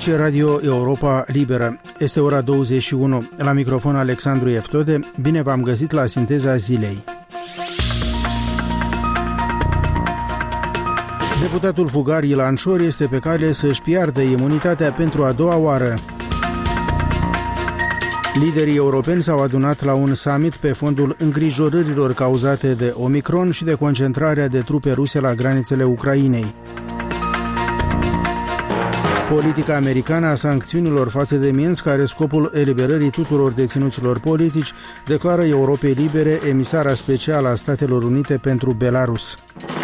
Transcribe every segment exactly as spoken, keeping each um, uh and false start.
Aici e Radio Europa Liberă. Este ora douăzeci și unu. La microfon Alexandru Eftode. Bine v-am găsit la Sinteza Zilei. Deputatul fugar Ilan Șor este pe cale să-și piardă imunitatea pentru a doua oară. Liderii europeni s-au adunat la un summit pe fondul îngrijorărilor cauzate de Omicron și de concentrarea de trupe ruse la granițele Ucrainei. Politica americană a sancțiunilor față de Minsk are scopul eliberării tuturor deținuților politici, declară Europei Libere, emisara specială a Statelor Unite pentru Belarus.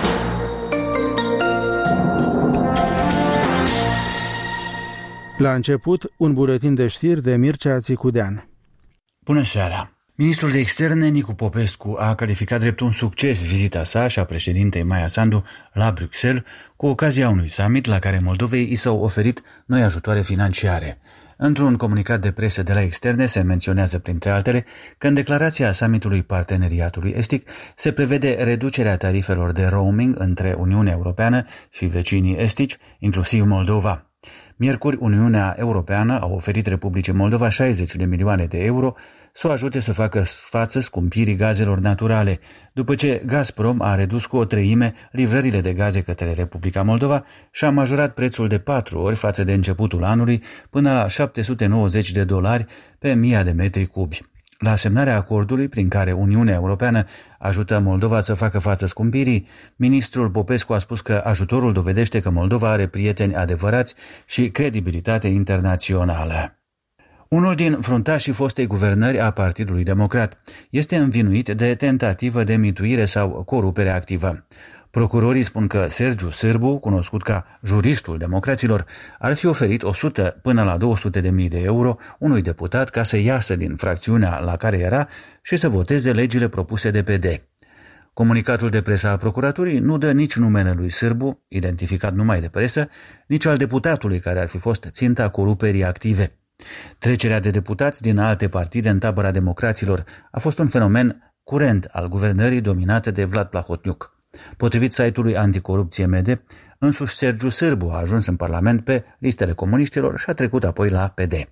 La început, un buletin de știri de Mircea Țicudean. Bună seara! Ministrul de Externe Nicu Popescu a calificat drept un succes vizita sa și a președintei Maia Sandu la Bruxelles cu ocazia unui summit la care Moldovei i s-au oferit noi ajutoare financiare. Într-un comunicat de presă de la Externe se menționează printre altele că în declarația summitului Parteneriatului Estic se prevede reducerea tarifelor de roaming între Uniunea Europeană și vecinii estici, inclusiv Moldova. Miercuri, Uniunea Europeană a oferit Republicii Moldova șaizeci de milioane de euro să o ajute să facă față scumpirii gazelor naturale, după ce Gazprom a redus cu o treime livrările de gaze către Republica Moldova și a majorat prețul de patru ori față de începutul anului până la șapte sute nouăzeci de dolari pe mie de metri cubi. La semnarea acordului prin care Uniunea Europeană ajută Moldova să facă față scumpirii, ministrul Popescu a spus că ajutorul dovedește că Moldova are prieteni adevărați și credibilitate internațională. Unul din fruntașii fostei guvernări a Partidului Democrat este învinuit de tentativă de mituire sau corupere activă. Procurorii spun că Sergiu Sârbu, cunoscut ca juristul democraților, ar fi oferit o sută până la două sute de mii de euro unui deputat ca să iasă din fracțiunea la care era și să voteze legile propuse de P D. Comunicatul de presă al procuraturii nu dă nici numele lui Sârbu, identificat numai de presă, nici al deputatului care ar fi fost ținta coruperii active. Trecerea de deputați din alte partide în tabăra democraților a fost un fenomen curent al guvernării dominate de Vlad Plahotniuc. Potrivit site-ului Anticorupție M D, însuși Sergiu Sârbu a ajuns în Parlament pe listele comuniștilor și a trecut apoi la P D.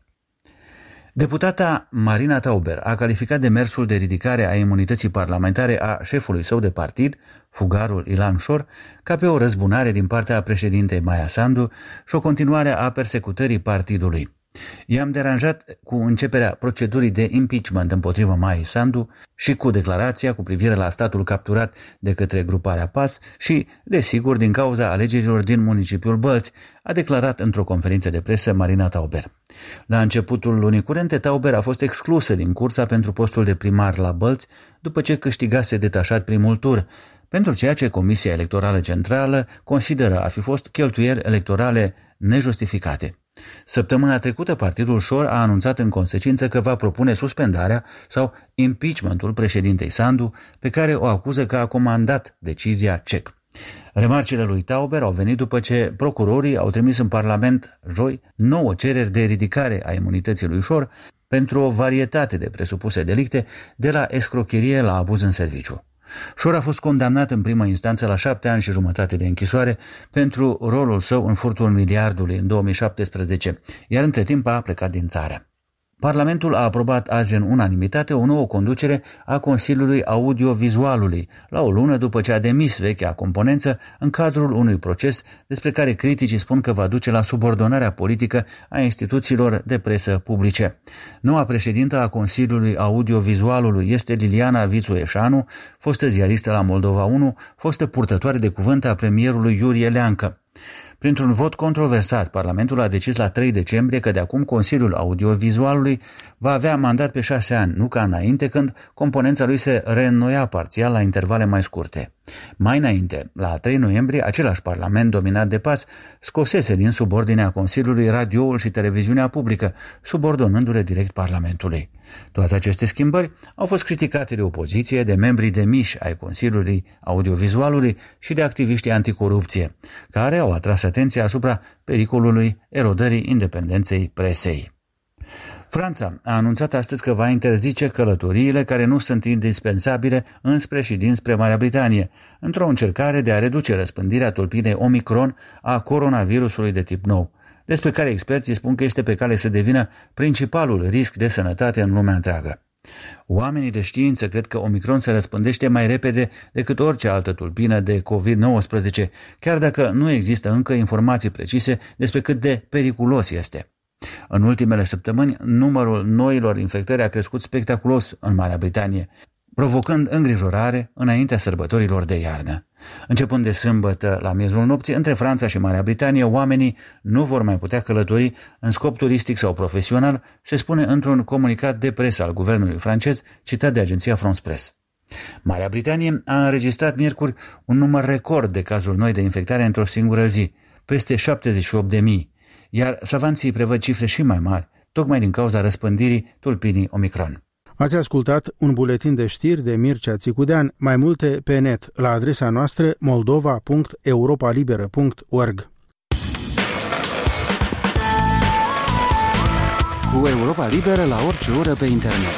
Deputata Marina Tauber a calificat demersul de ridicare a imunității parlamentare a șefului său de partid, fugarul Ilan Șor, ca pe o răzbunare din partea președintei Maia Sandu și o continuare a persecutării partidului. I-am deranjat cu începerea procedurii de impeachment împotriva Maiei Sandu și cu declarația cu privire la statul capturat de către gruparea P A S și, desigur, din cauza alegerilor din municipiul Bălți, a declarat într-o conferință de presă Marina Tauber. La începutul lunii curente, Tauber a fost exclusă din cursa pentru postul de primar la Bălți după ce câștigase detașat primul tur, pentru ceea ce Comisia Electorală Centrală consideră a fi fost cheltuieli electorale nejustificate. Săptămâna trecută, partidul Șor a anunțat în consecință că va propune suspendarea sau impeachmentul președintei Sandu, pe care o acuză că a comandat decizia C E C. Remarcile lui Tauber au venit după ce procurorii au trimis în Parlament joi nouă cereri de ridicare a imunității lui Șor pentru o varietate de presupuse delicte, de la escrocherie la abuz în serviciu. Șor a fost condamnat în primă instanță la șapte ani și jumătate de închisoare pentru rolul său în furtul miliardului în două mii șaptesprezece, iar între timp a plecat din țară. Parlamentul a aprobat azi în unanimitate o nouă conducere a Consiliului Audiovizualului, la o lună după ce a demis vechea componență în cadrul unui proces despre care criticii spun că va duce la subordonarea politică a instituțiilor de presă publice. Noua președintă a Consiliului Audiovizualului este Liliana Vițu-Eșanu, fostă ziaristă la Moldova unu, fostă purtătoare de cuvânt a premierului Iurie Leancă. Printr-un vot controversat, Parlamentul a decis la trei decembrie că de acum Consiliul Audiovizualului va avea mandat pe șase ani, nu ca înainte, când componența lui se reînnoia parțial la intervale mai scurte. Mai înainte, la trei noiembrie, același Parlament dominat de P A S scosese din subordinea Consiliului radioul și televiziunea publică, subordonându-le direct Parlamentului. Toate aceste schimbări au fost criticate de opoziție, de membrii demiși ai Consiliului Audiovizualului și de activiștii anticorupție, care au atras atenția asupra pericolului erodării independenței presei. Franța a anunțat astăzi că va interzice călătoriile care nu sunt indispensabile înspre și dinspre Marea Britanie, într-o încercare de a reduce răspândirea tulpinei Omicron a coronavirusului de tip nou. despre care experții spun că este pe cale să devină principalul risc de sănătate în lumea întreagă. Oamenii de știință cred că Omicron se răspândește mai repede decât orice altă tulpină de covid nouăsprezece, chiar dacă nu există încă informații precise despre cât de periculos este. În ultimele săptămâni, numărul noilor infectări a crescut spectaculos în Marea Britanie, provocând îngrijorare înaintea sărbătorilor de iarnă. Începând de sâmbătă la miezul nopții, între Franța și Marea Britanie, oamenii nu vor mai putea călători în scop turistic sau profesional, se spune într-un comunicat de presă al guvernului francez, citat de agenția France Press. Marea Britanie a înregistrat miercuri un număr record de cazuri noi de infectare într-o singură zi, peste șaptezeci și opt de mii, iar savanții prevăd cifre și mai mari, tocmai din cauza răspândirii tulpinii Omicron. Ați ascultat un buletin de știri de Mircea Țicudean, mai multe pe net la adresa noastră moldova punct europa liberă punct org. Cu Europa Liberă la orice oră pe internet.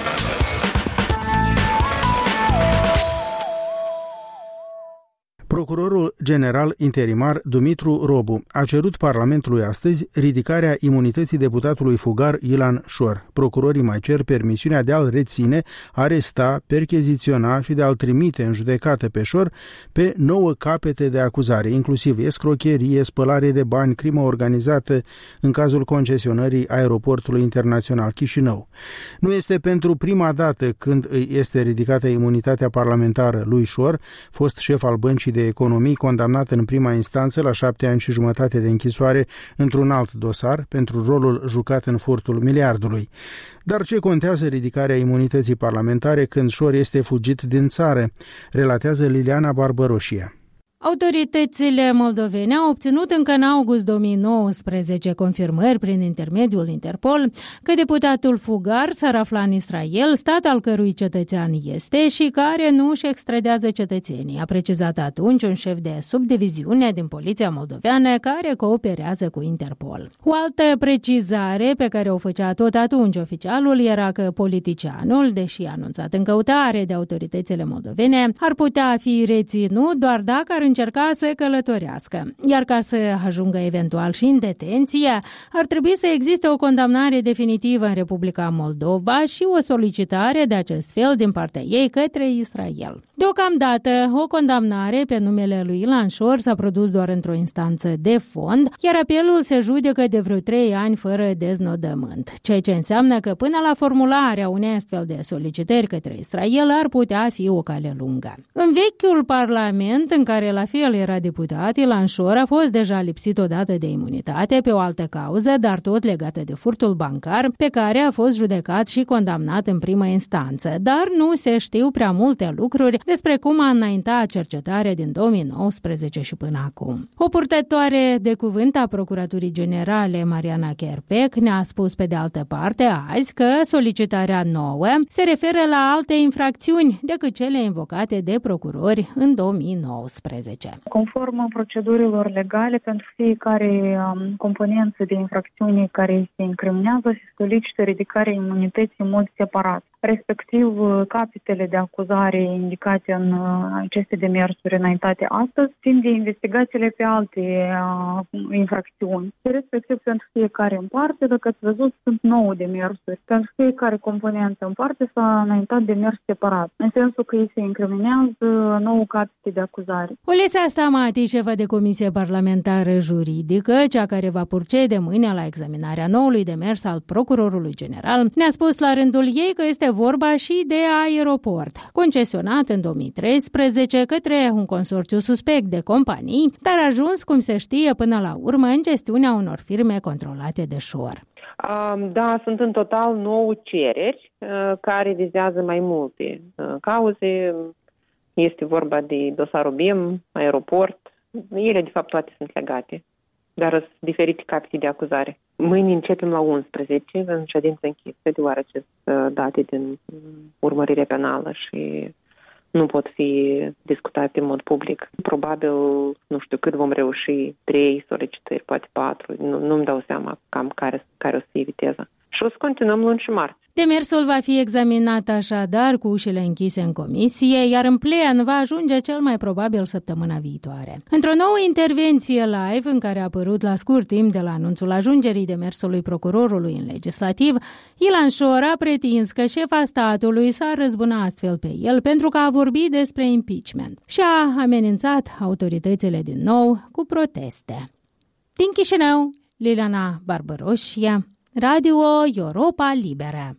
Procurorul general interimar Dumitru Robu a cerut Parlamentului astăzi ridicarea imunității deputatului fugar Ilan Șor. Procurorii mai cer permisiunea de a-l reține, aresta, percheziționa și de a-l trimite în judecată pe Șor pe nouă capete de acuzare, inclusiv escrocherie, spălare de bani, crimă organizată în cazul concesionării Aeroportului Internațional Chișinău. Nu este pentru prima dată când îi este ridicată imunitatea parlamentară lui Șor, fost șef al Băncii de Economii, condamnat în prima instanță la șapte ani și jumătate de închisoare într-un alt dosar pentru rolul jucat în furtul miliardului. Dar ce contează ridicarea imunității parlamentare când Șor este fugit din țară? Relatează Liliana Barbăroșia. Autoritățile moldovene au obținut încă în august două mii nouăsprezece confirmări prin intermediul Interpol că deputatul fugar s-ar afla în Israel, stat al cărui cetățean este și care nu își extradează cetățenii, a precizat atunci un șef de subdiviziune din Poliția Moldoveană care cooperează cu Interpol. O altă precizare pe care o făcea tot atunci oficialul era că politicianul, deși anunțat în căutare de autoritățile moldovene, ar putea fi reținut doar dacă ar încerca să călătorească, iar ca să ajungă eventual și în detenție, ar trebui să existe o condamnare definitivă în Republica Moldova și o solicitare de acest fel din partea ei către Israel. Deocamdată, o condamnare pe numele lui Ilan Șor s-a produs doar într-o instanță de fond, iar apelul se judecă de vreo trei ani fără deznodământ, ceea ce înseamnă că până la formularea unei astfel de solicitări către Israel ar putea fi o cale lungă. În vechiul parlament, în care la fel era deputat, Ilan Șor a fost deja lipsit odată de imunitate pe o altă cauză, dar tot legată de furtul bancar, pe care a fost judecat și condamnat în primă instanță, dar nu se știu prea multe lucruri despre cum a înaintat cercetarea din două mii nouăsprezece și până acum. O purtătoare de cuvânt a Procuraturii Generale, Mariana Kerpec, ne-a spus pe de altă parte azi că solicitarea nouă se referă la alte infracțiuni decât cele invocate de procurori în două mii nouăsprezece. Conform procedurilor legale, pentru fiecare um, componență de infracțiune care se incriminează, se solicită ridicarea imunității în mod separat. Respectiv, capitele de acuzare indicate în aceste demersuri înaintate astăzi țin de investigațiile pe alte uh, infracțiuni. Respectiv, pentru fiecare în parte, dacă ați văzut, sunt nouă demersuri. Pentru fiecare componentă în parte s-a înaintat demers separat, în sensul că ei se incriminează nouă capite de acuzare. Olesia Stamati, șefa de Comisie Parlamentară Juridică, cea care va procede mâine la examinarea noului demers al Procurorului General, ne-a spus la rândul ei că este vorba și de aeroport, concesionat în două mii treisprezece către un consorțiu suspect de companii, dar a ajuns, cum se știe, până la urmă în gestiunea unor firme controlate de Șor. Da, sunt în total nouă cereri care vizează mai multe cauze. Este vorba de dosarul B I M, aeroport. Ele, de fapt, toate sunt legate, dar sunt diferite capite de acuzare. Mâine începem la unsprezece, în ședință închisă, deoarece sunt date din urmărire penală și nu pot fi discutate în mod public. Probabil, nu știu cât vom reuși, trei solicitări, poate patru, nu, nu-mi dau seama cam care, care o să fie viteza. și o să continuăm luni și marți. Demersul va fi examinat așadar cu ușile închise în comisie, iar în plen va ajunge cel mai probabil săptămâna viitoare. Într-o nouă intervenție live, în care a apărut la scurt timp de la anunțul ajungerii demersului procurorului în legislativ, Ilan Șor a pretins că șefa statului s-a răzbuna astfel pe el pentru că a vorbit despre impeachment și a amenințat autoritățile din nou cu proteste. Din Chișinău, Liliana Barbăroșia, Radio Europa Liberă.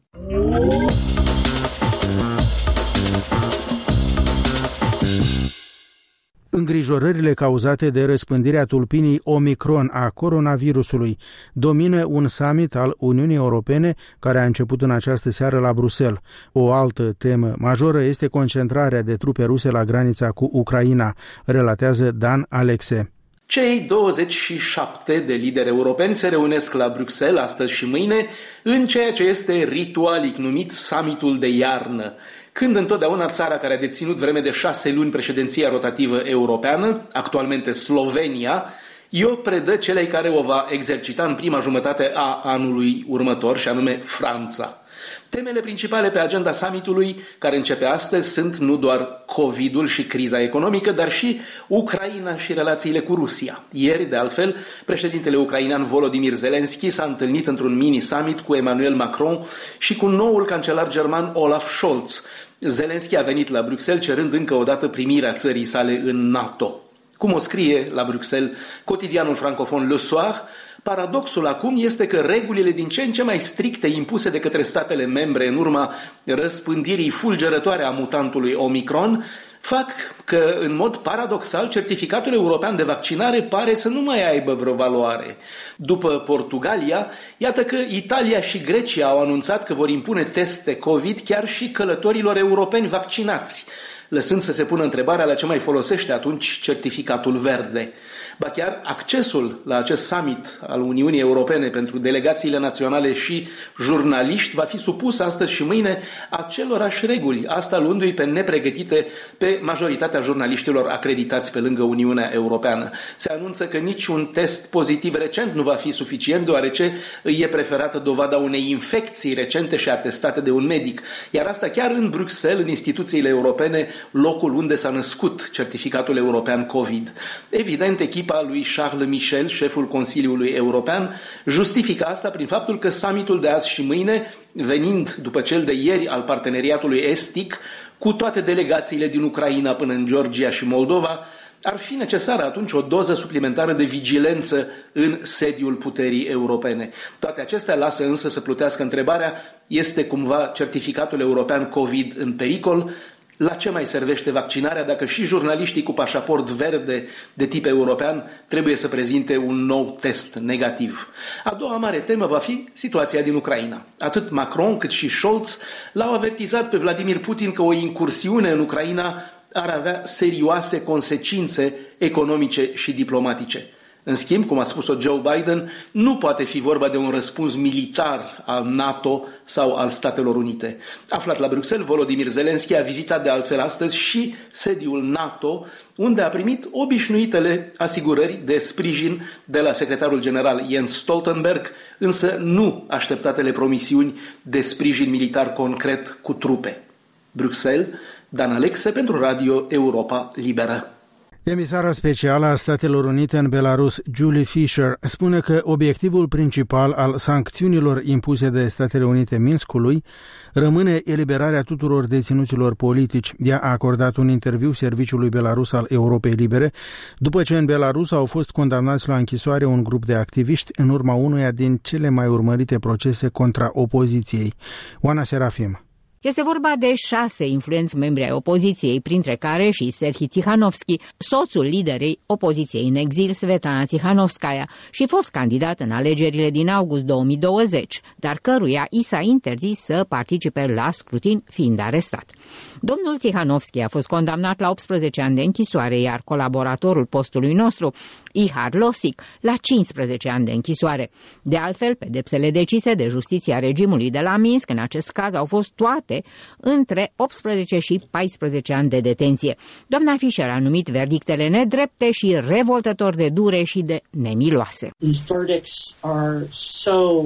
Îngrijorările cauzate de răspândirea tulpinii Omicron a coronavirusului domină un summit al Uniunii Europene care a început în această seară la Bruxelles. O altă temă majoră este concentrarea de trupe ruse la granița cu Ucraina, relatează Dan Alexe. Cei douăzeci și șapte de lideri europeni se reunesc la Bruxelles astăzi și mâine în ceea ce este ritualic numit summitul de iarnă, când întotdeauna țara care a deținut vreme de șase luni președinția rotativă europeană, actualmente Slovenia, i-o predă celei care o va exercita în prima jumătate a anului următor, și anume Franța. Temele principale pe agenda summitului, care începe astăzi, sunt nu doar COVID-ul și criza economică, dar și Ucraina și relațiile cu Rusia. Ieri, de altfel, președintele ucrainean Volodymyr Zelensky s-a întâlnit într-un mini-summit cu Emmanuel Macron și cu noul cancelar german Olaf Scholz. Zelensky a venit la Bruxelles cerând încă o dată primirea țării sale în NATO. Cum o scrie la Bruxelles cotidianul francofon Le Soir, paradoxul acum este că regulile din ce în ce mai stricte impuse de către statele membre în urma răspândirii fulgerătoare a mutantului Omicron fac că, în mod paradoxal, certificatul european de vaccinare pare să nu mai aibă vreo valoare. După Portugalia, iată că Italia și Grecia au anunțat că vor impune teste COVID chiar și călătorilor europeni vaccinați, lăsând să se pună întrebarea la ce mai folosește atunci certificatul verde. Ba chiar accesul la acest summit al Uniunii Europene pentru delegațiile naționale și jurnaliști va fi supus astăzi și mâine acelorași reguli, asta luându-i pe nepregătite pe majoritatea jurnaliștilor acreditați pe lângă Uniunea Europeană. Se anunță că niciun test pozitiv recent nu va fi suficient, deoarece îi e preferată dovada unei infecții recente și atestate de un medic. Iar asta chiar în Bruxelles, în instituțiile europene, locul unde s-a născut certificatul european COVID. Evident, echipa lui Charles Michel, șeful Consiliului European, justifică asta prin faptul că summitul de azi și mâine, venind după cel de ieri al parteneriatului estic, cu toate delegațiile din Ucraina până în Georgia și Moldova, ar fi necesară atunci o doză suplimentară de vigilență în sediul puterii europene. Toate acestea lasă însă să plutească întrebarea, este cumva certificatul european COVID în pericol? La ce mai servește vaccinarea dacă și jurnaliștii cu pașaport verde de tip european trebuie să prezinte un nou test negativ? A doua mare temă va fi situația din Ucraina. Atât Macron cât și Scholz l-au avertizat pe Vladimir Putin că o incursiune în Ucraina ar avea serioase consecințe economice și diplomatice. În schimb, cum a spus-o Joe Biden, nu poate fi vorba de un răspuns militar al NATO sau al Statelor Unite. Aflat la Bruxelles, Volodymyr Zelensky a vizitat de altfel astăzi și sediul NATO, unde a primit obișnuitele asigurări de sprijin de la secretarul general Jens Stoltenberg, însă nu așteptatele promisiuni de sprijin militar concret cu trupe. Bruxelles, Dan Alexe pentru Radio Europa Liberă. Emisara specială a Statelor Unite în Belarus, Julie Fisher, spune că obiectivul principal al sancțiunilor impuse de Statele Unite Minskului rămâne eliberarea tuturor deținuților politici. Ea a acordat un interviu serviciului Belarus al Europei Libere, după ce în Belarus au fost condamnați la închisoare un grup de activiști în urma unuia din cele mai urmărite procese contra opoziției. Oana Serafim. Este vorba de șase influenți membri ai opoziției, printre care și Serhii Tihanovski, soțul liderei opoziției în exil Svetlana Tihanovskaya și fost candidat în alegerile din august două mii douăzeci, dar căruia i s-a interzis să participe la scrutin, fiind arestat. Domnul Tihanovski a fost condamnat la optsprezece ani de închisoare, iar colaboratorul postului nostru, Ihar Losic, la cincisprezece ani de închisoare. De altfel, pedepsele decise de justiția regimului de la Minsk în acest caz au fost toate între optsprezece și paisprezece ani de detenție. Doamna Fischer a numit verdictele nedrepte și revoltător de dure și de nemiloase. These verdicts are so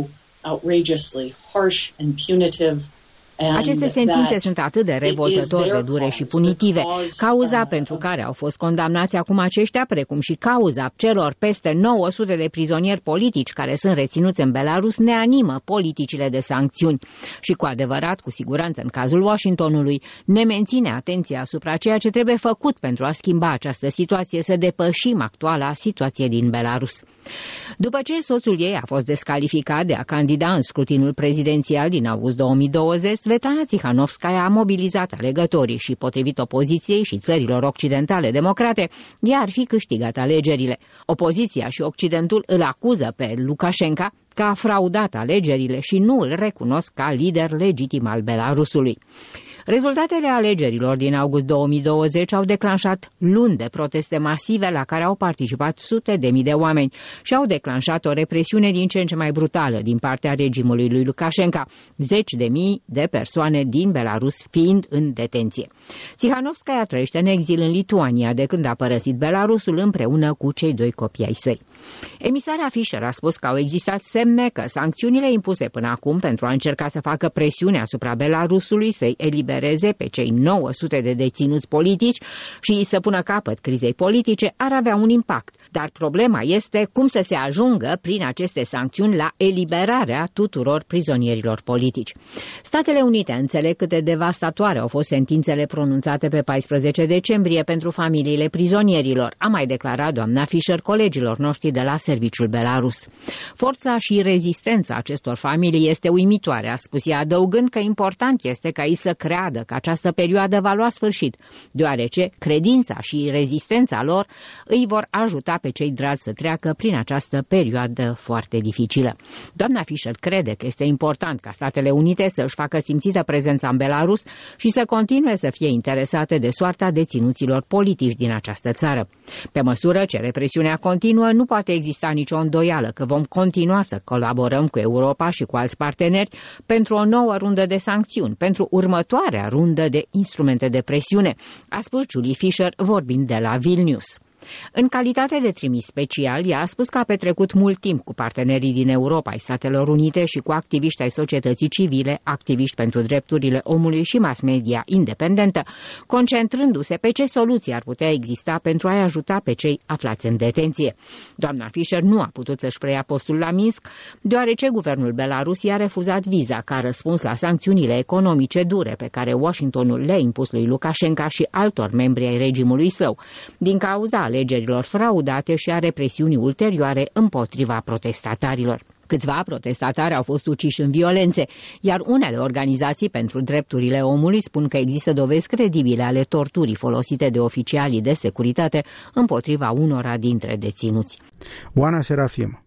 outrageously harsh and punitive. Aceste sentințe sunt atât de revoltător de dure și punitive. Cauza pentru care au fost condamnați acum aceștia, precum și cauza celor peste nouă sute de prizonieri politici care sunt reținuți în Belarus, ne animă politicile de sancțiuni. Și cu adevărat, cu siguranță în cazul Washingtonului, ne menține atenția asupra ceea ce trebuie făcut pentru a schimba această situație, să depășim actuala situație din Belarus. După ce soțul ei a fost descalificat de a candida în scrutinul prezidențial din august două mii douăzeci, Svetlana Tikhanovskaya a mobilizat alegătorii și, potrivit opoziției și țărilor occidentale democrate, ea ar fi câștigat alegerile. Opoziția și Occidentul îl acuză pe Lukashenko că a fraudat alegerile și nu îl recunosc ca lider legitim al Belarusului. Rezultatele alegerilor din august două mii douăzeci au declanșat luni de proteste masive la care au participat sute de mii de oameni și au declanșat o represiune din ce în ce mai brutală din partea regimului lui Lukashenko, zeci de mii de persoane din Belarus fiind în detenție. Tikhanovskaya trăiește în exil în Lituania de când a părăsit Belarusul împreună cu cei doi copii ai săi. Emisara Fischer a spus că au existat semne că sancțiunile impuse până acum pentru a încerca să facă presiune asupra Belarusului să-i elibereze pe cei nouă sute de deținuți politici și să pună capăt crizei politice ar avea un impact. Dar problema este cum să se ajungă prin aceste sancțiuni la eliberarea tuturor prizonierilor politici. Statele Unite înțeleg cât de devastatoare au fost sentințele pronunțate pe paisprezece decembrie pentru familiile prizonierilor, a mai declarat doamna Fischer colegilor noștri de la Serviciul Belarus. Forța și rezistența acestor familii este uimitoare, a spus ea, adăugând că important este ca ei să creadă că această perioadă va lua sfârșit, deoarece credința și rezistența lor îi vor ajuta pe cei dragi să treacă prin această perioadă foarte dificilă. Doamna Fischer crede că este important ca Statele Unite să își facă simțită prezența în Belarus și să continue să fie interesate de soarta deținuților politici din această țară. Pe măsură ce represiunea continuă, nu poate exista nicio îndoială că vom continua să colaborăm cu Europa și cu alți parteneri pentru o nouă rundă de sancțiuni, pentru următoarea rundă de instrumente de presiune, a spus Julie Fischer vorbind de la Vilnius. În calitate de trimis special, ea a spus că a petrecut mult timp cu partenerii din Europa, ai Statelor Unite și cu activiști ai societății civile, activiști pentru drepturile omului și mass media independentă, concentrându-se pe ce soluții ar putea exista pentru a-i ajuta pe cei aflați în detenție. Doamna Fischer nu a putut să-și preia postul la Minsk, deoarece guvernul Belarus i-a refuzat viza ca răspuns la sancțiunile economice dure pe care Washingtonul le-a impus lui Lukashenko și altor membri ai regimului său, din cauza alegerilor fraudate și a represiunii ulterioare împotriva protestatarilor. Câțiva protestatari au fost uciși în violențe, iar unele organizații pentru drepturile omului spun că există dovezi credibile ale torturii folosite de oficialii de securitate împotriva unora dintre deținuți. Oana Serafim.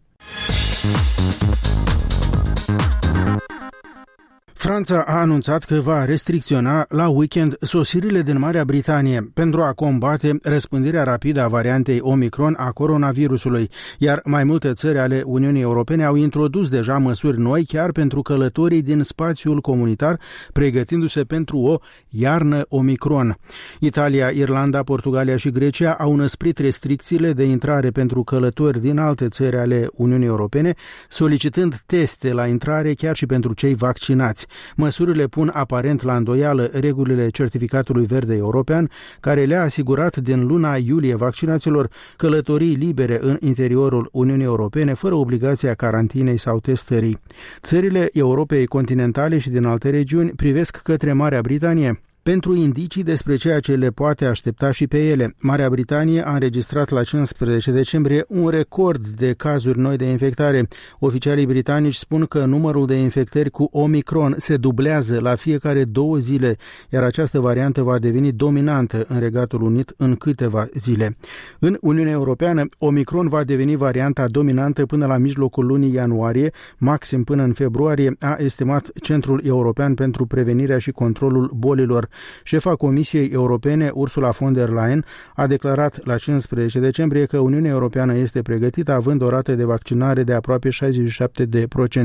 Franța a anunțat că va restricționa la weekend sosirile din Marea Britanie pentru a combate răspândirea rapidă a variantei Omicron a coronavirusului, iar mai multe țări ale Uniunii Europene au introdus deja măsuri noi chiar pentru călătorii din spațiul comunitar, pregătindu-se pentru o iarnă Omicron. Italia, Irlanda, Portugalia și Grecia au năsprit restricțiile de intrare pentru călători din alte țări ale Uniunii Europene, solicitând teste la intrare chiar și pentru cei vaccinați. Măsurile pun aparent la îndoială regulile certificatului verde european, care le-a asigurat din luna iulie vaccinaților călătorii libere în interiorul Uniunii Europene, fără obligația carantinei sau testării. Țările Europei continentale și din alte regiuni privesc către Marea Britanie pentru indicii despre ceea ce le poate aștepta și pe ele. Marea Britanie a înregistrat la cincisprezece decembrie un record de cazuri noi de infectare. Oficialii britanici spun că numărul de infectări cu Omicron se dublează la fiecare două zile, iar această variantă va deveni dominantă în Regatul Unit în câteva zile. În Uniunea Europeană, Omicron va deveni varianta dominantă până la mijlocul lunii ianuarie, maxim până în februarie, a estimat Centrul European pentru Prevenirea și Controlul Bolilor. Șefa Comisiei Europene, Ursula von der Leyen, a declarat la cincisprezece decembrie că Uniunea Europeană este pregătită având o rată de vaccinare de aproape șaizeci și șapte de procente.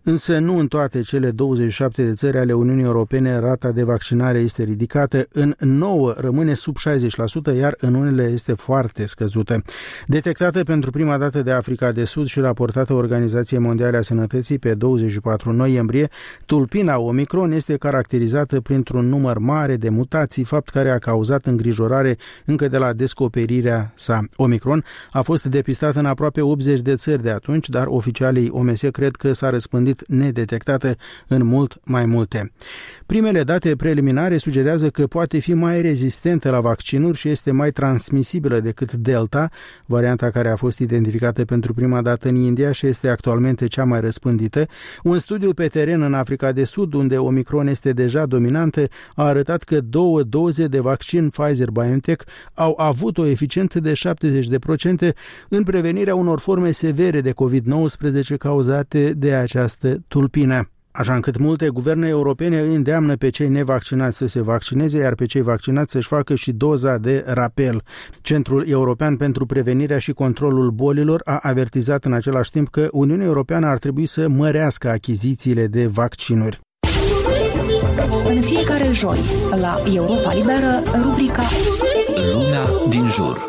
Însă nu în toate cele douăzeci și șapte de țări ale Uniunii Europene rata de vaccinare este ridicată, în nouă rămâne sub șaizeci la sută, iar în unele este foarte scăzută. Detectată pentru prima dată de Africa de Sud și raportată Organizației Mondiale a Sănătății pe douăzeci și patru noiembrie, tulpina Omicron este caracterizată printr-un număr mare de mutații, fapt care a cauzat îngrijorare încă de la descoperirea sa. Omicron a fost depistat în aproape optzeci de țări de atunci, dar oficialii O M S cred că s-a răspândit nedetectată în mult mai multe. Primele date preliminare sugerează că poate fi mai rezistentă la vaccinuri și este mai transmisibilă decât Delta, varianta care a fost identificată pentru prima dată în India și este actualmente cea mai răspândită. Un studiu pe teren în Africa de Sud, unde Omicron este deja dominantă, a arătat că două doze de vaccin Pfizer-BioNTech au avut o eficiență de șaptezeci de procente în prevenirea unor forme severe de covid nouăsprezece cauzate de această tulpină. Așa încât multe guverne europene îi îndeamnă pe cei nevaccinați să se vaccineze, iar pe cei vaccinați să-și facă și doza de rapel. Centrul European pentru Prevenirea și Controlul Bolilor a avertizat în același timp că Uniunea Europeană ar trebui să mărească achizițiile de vaccinuri. În fiecare joi, la Europa Liberă, rubrica Lumea din jur.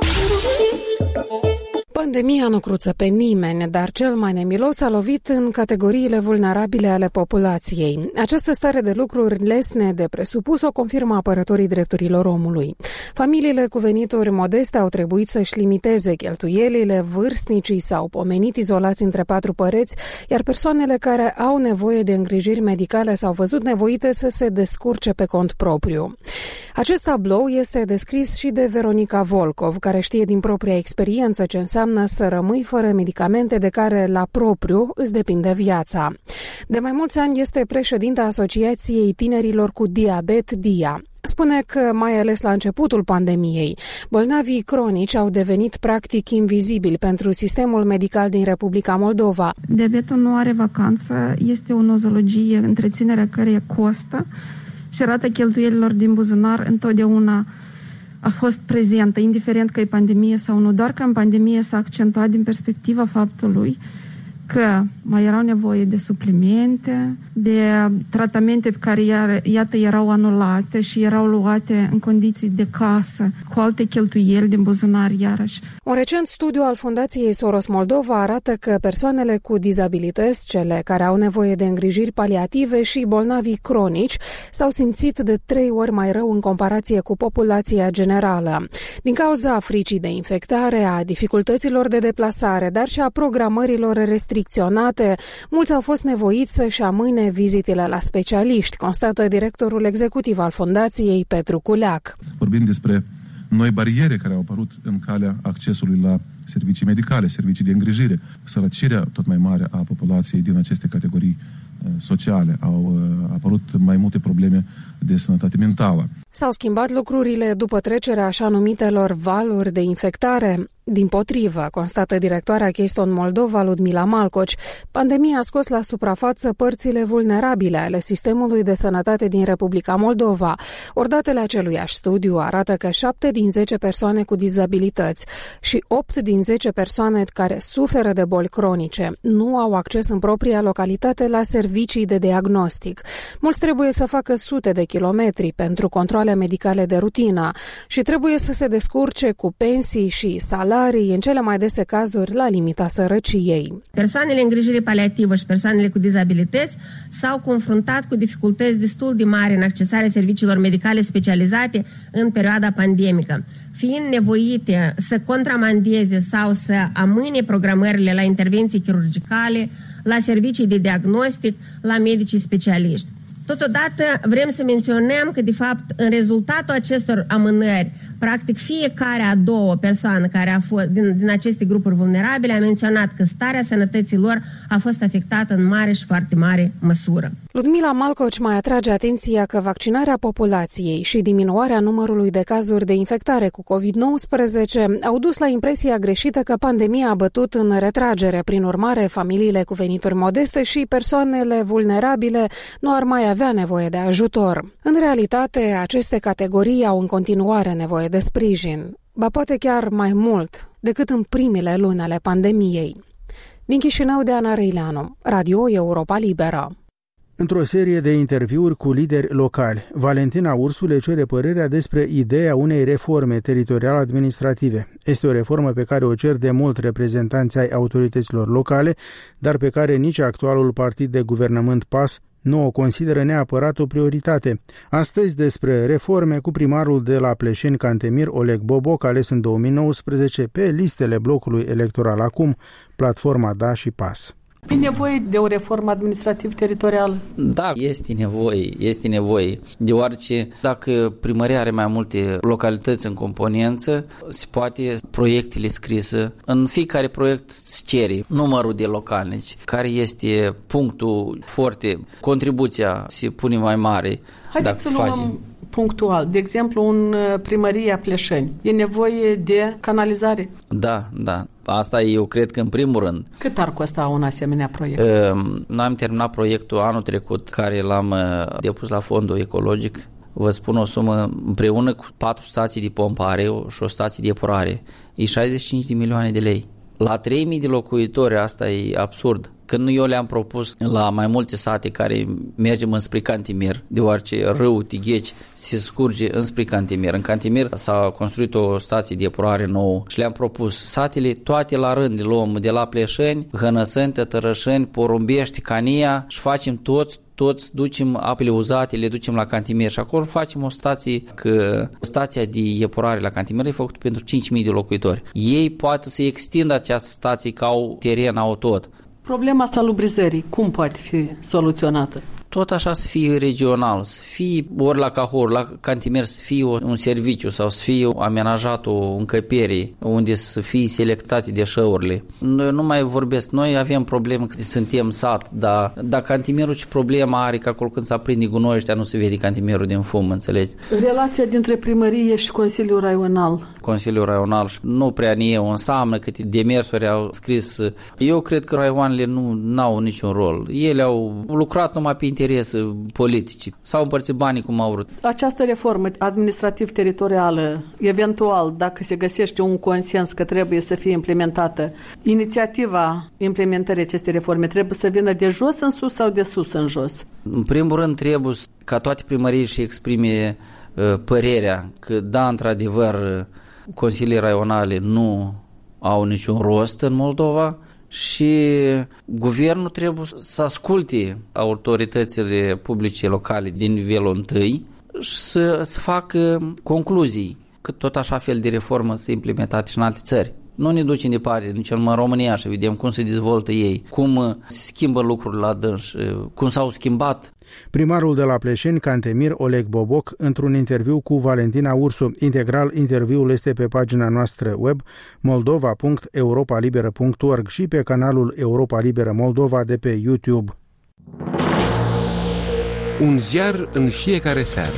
Pandemia nu cruță pe nimeni, dar cel mai nemilos a lovit în categoriile vulnerabile ale populației. Această stare de lucruri lesne de presupus o confirmă apărătorii drepturilor omului. Familiile cu venituri modeste au trebuit să-și limiteze cheltuielile, vârstnicii s-au pomenit izolați între patru păreți, iar persoanele care au nevoie de îngrijiri medicale s-au văzut nevoite să se descurce pe cont propriu. Acest tablou este descris și de Veronica Volkov, care știe din propria experiență ce înseamnă să rămâi fără medicamente de care la propriu îți depinde viața. De mai mulți ani este președinta Asociației Tinerilor cu Diabet D I A. Spune că, mai ales la începutul pandemiei, bolnavii cronici au devenit practic invizibili pentru sistemul medical din Republica Moldova. Diabetul nu are vacanță, este o nozologie, întreținerea căreia costă și rata cheltuielilor din buzunar întotdeauna a fost prezentă, indiferent că e pandemie sau nu, doar că în pandemie s-a accentuat din perspectiva faptului că mai erau nevoie de suplimente, de tratamente pe care, iar, iată, erau anulate și erau luate în condiții de casă, cu alte cheltuieli din buzunar, iarăși. Un recent studiu al Fundației Soros Moldova arată că persoanele cu dizabilități, cele care au nevoie de îngrijiri paliative și bolnavii cronici, s-au simțit de trei ori mai rău în comparație cu populația generală. Din cauza fricii de infectare, a dificultăților de deplasare, dar și a programărilor restricționate, mulți au fost nevoiți să-și amâne vizitele la specialiști, constată directorul executiv al Fundației, Petru Culeac. Vorbim despre noi bariere care au apărut în calea accesului la servicii medicale, servicii de îngrijire, sărăcirea tot mai mare a populației din aceste categorii sociale, au apărut mai multe probleme de sănătate mentală. S-au schimbat lucrurile după trecerea așa numitelor valuri de infectare? Dimpotrivă, constată directoarea Keystone Moldova, Ludmila Malcoci, pandemia a scos la suprafață părțile vulnerabile ale sistemului de sănătate din Republica Moldova. Ori datele aceluiași studiu arată că șapte din zece persoane cu dizabilități și opt din zece persoane care suferă de boli cronice nu au acces în propria localitate la servicii de diagnostic. Mulți trebuie să facă sute de kilometri pentru controale medicale de rutină și trebuie să se descurce cu pensii și salarii, în cele mai dese cazuri la limita sărăciei. Persoanele în îngrijire paliativă și persoanele cu dizabilități s-au confruntat cu dificultăți destul de mari în accesarea serviciilor medicale specializate în perioada pandemică, fiind nevoite să contramandeze sau să amâne programările la intervenții chirurgicale, la servicii de diagnostic, la medicii specialiști. Totodată vrem să menționăm că, de fapt, în rezultatul acestor amânări, practic fiecare a doua persoană care a fost din, din aceste grupuri vulnerabile a menționat că starea sănătății lor a fost afectată în mare și foarte mare măsură. Ludmila Malcoci mai atrage atenția că vaccinarea populației și diminuarea numărului de cazuri de infectare cu covid nouăsprezece au dus la impresia greșită că pandemia a bătut în retragere. Prin urmare, familiile cu venituri modeste și persoanele vulnerabile nu ar mai avea nevoie de ajutor. În realitate, aceste categorii au în continuare nevoie de sprijin, ba poate chiar mai mult decât în primele luni ale pandemiei. Din Chișinău, de Ana Reileanu, Radio Europa Liberă. Într-o serie de interviuri cu lideri locali, Valentina Ursu le cere părerea despre ideea unei reforme teritoriale administrative. Este o reformă pe care o cer de mult reprezentanții ai autorităților locale, dar pe care nici actualul partid de guvernământ P A S nu o consideră neapărat o prioritate. Astăzi despre reforme cu primarul de la Pleșeni Cantemir, Oleg Boboc, ales în două mii nouăsprezece pe listele blocului electoral acum, Platforma Da și P A S. E nevoie de o reformă administrativ-teritorială? Da, este nevoie, este nevoie, deoarece dacă primăria are mai multe localități în componență, se poate proiectele scrise. În fiecare proiect se cere numărul de localnici, care este punctul foarte, contribuția se pune mai mare. Haideți să luăm punctual. De exemplu, în primăria Pleșeni e nevoie de canalizare? Da, da. Asta eu cred că în primul rând. Cât ar costa un asemenea proiect? Noi am terminat proiectul anul trecut, care l-am depus la fondul ecologic. Vă spun o sumă, împreună cu patru stații de pompare și o stație de epurare, e șaizeci și cinci de milioane de lei. La trei mii de locuitori asta e absurd. Când eu le-am propus la mai multe sate care mergem înspre Cantemir, deoarece râul Tigheci se scurge înspre Cantemir. În Cantemir s-a construit o stație de epurare nouă și le-am propus satele toate la rând, le luăm de la Pleșeni, Hănăseni, Tătărășeni, Porumbești, Cania și facem toți toți ducem apele uzate, le ducem la Cantemir și acolo facem o stație, că stația de epurare la Cantemir e făcută pentru cinci mii de locuitori. Ei poate să extindă această stație, că au teren, au tot. Problema salubrizării, cum poate fi soluționată? Tot așa să fie regional, să fie ori la Cahor, la Cantemir să fie un serviciu sau să fie amenajat o încăpere unde să fie selectate deșeurile. Noi nu mai vorbesc, noi avem probleme că suntem sat, dar dacă Cantemirul ce problemă are, că acolo când se aprinde gunoi ăștia nu se vede Cantemirul din fum, înțelegi? Relația dintre primărie și Consiliul Raional. Consiliul Raional nu prea ne înseamnă câte demersuri au scris. Eu cred că raioanele nu au niciun rol. Ele au lucrat numai pe interese politice. S-au împărțit banii cum au vrut. Această reformă administrativ-teritorială, eventual, dacă se găsește un consens că trebuie să fie implementată, inițiativa implementării acestei reforme trebuie să vină de jos în sus sau de sus în jos? În primul rând trebuie ca toate primării să exprime uh, părerea că da, într-adevăr, consiliile raionale nu au niciun rost în Moldova și guvernul trebuie să asculte autoritățile publice locale din nivelul întâi și să, să facă concluzii că tot așa fel de reformă se implementate și în alte țări. Nu ne ducem departe, nici în România, și vedem cum se dezvoltă ei, cum se schimbă lucrurile la dâns, cum s-au schimbat. Primarul de la Pleșeni, Cantemir, Oleg Boboc, într-un interviu cu Valentina Ursu. Integral, interviul este pe pagina noastră web moldova punct europa liberă punct org și pe canalul Europa Liberă Moldova de pe YouTube. Un ziar în fiecare seară.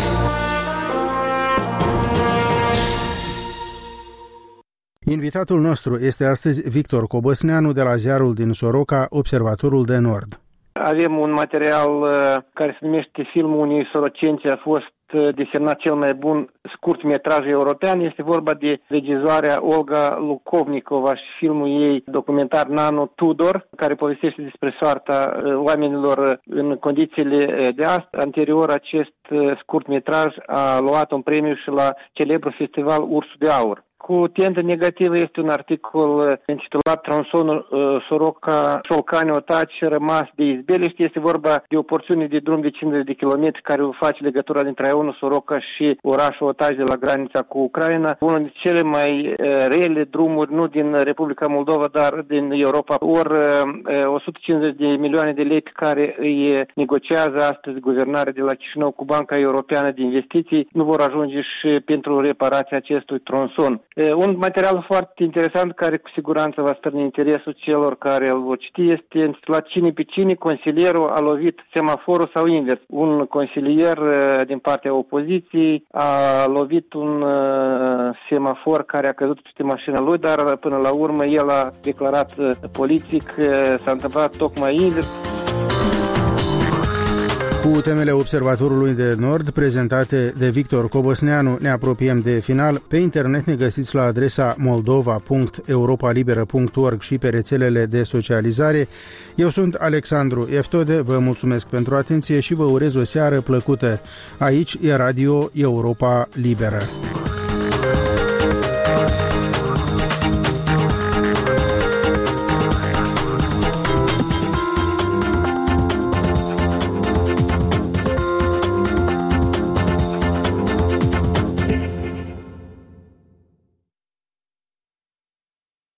Invitatul nostru este astăzi Victor Cobăsneanu de la ziarul din Soroca, Observatorul de Nord. Avem un material uh, care se numește Filmul unei sorocențe, a fost uh, desemnat cel mai bun scurtmetraj european. Este vorba de regizoarea Olga Lukovnikova și filmul ei documentar Nano Tudor, care povestește despre soarta uh, oamenilor în condițiile de astăzi. Anterior, acest uh, scurtmetraj a luat un premiu și la celebrul festival Ursul de Aur. Cu tentă negativă este un articol intitulat Tronsonul uh, Soroca-Șolcani-Otaci rămas de izbeliște. Este vorba de o porțiune de drum de cincizeci de kilometri care face legătura dintre raionul Soroca și orașul Otaci de la granița cu Ucraina. Unul dintre cele mai uh, rele drumuri, nu din Republica Moldova, dar din Europa. Ori uh, o sută cincizeci de milioane de lei pe care îi negociază astăzi guvernarea de la Chișinău cu Banca Europeană de Investiții nu vor ajunge și pentru reparația acestui tronson. Un material foarte interesant care cu siguranță va stârni interesul celor care îl vor citi este intitulat Cine pe cine, consilierul a lovit semaforul sau invers. Un consilier din partea opoziției a lovit un semafor care a căzut peste mașina lui, dar până la urmă el a declarat politic, s-a întâmplat tocmai invers. Cu Cu temele Observatorului de Nord prezentate de Victor Cobosneanu ne apropiem de final. Pe internet ne găsiți la adresa moldova punct europalibera punct org și pe rețelele de socializare. Eu sunt Alexandru Eftode, vă mulțumesc pentru atenție și vă urez o seară plăcută. Aici e Radio Europa Liberă.